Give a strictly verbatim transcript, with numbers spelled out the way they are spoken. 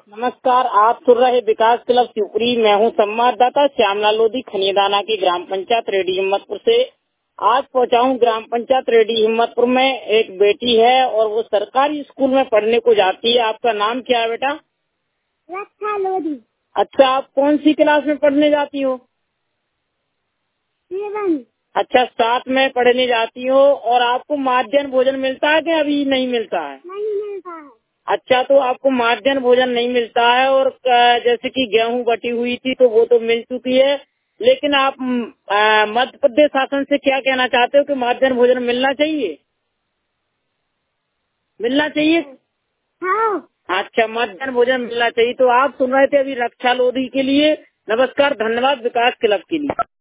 नमस्कार, आप सुन रहे विकास क्लब शिवपुरी। मैं हूं संवाददाता श्यामलाल लोधी, खनियादाना की ग्राम पंचायत रेडी हिम्मतपुर से। आज पहुंचा हूं ग्राम पंचायत रेडी हिम्मतपुर में। एक बेटी है और वो सरकारी स्कूल में पढ़ने को जाती है। आपका नाम क्या है बेटा? रक्षा लोधी। अच्छा, आप कौन सी क्लास में पढ़ने जाती हो? सेवन। अच्छा, साथ में पढ़ने जाती हो। और आपको मध्याह्न भोजन मिलता है कि अभी नहीं मिलता है? नहीं मिलता है। अच्छा, तो आपको मध्याह्न भोजन नहीं मिलता है और अ, जैसे कि गेहूं बटी हुई थी तो वो तो मिल चुकी है, लेकिन आप अ, मध्य प्रदेश शासन से क्या कहना चाहते हो कि मध्याह्न भोजन मिलना चाहिए? मिलना चाहिए? हाँ। अच्छा, मध्याह्न भोजन मिलना चाहिए। तो आप सुन रहे थे अभी रक्षा लोधी के लिए। नमस्कार, धन्यवाद विकास क्लब के लिए।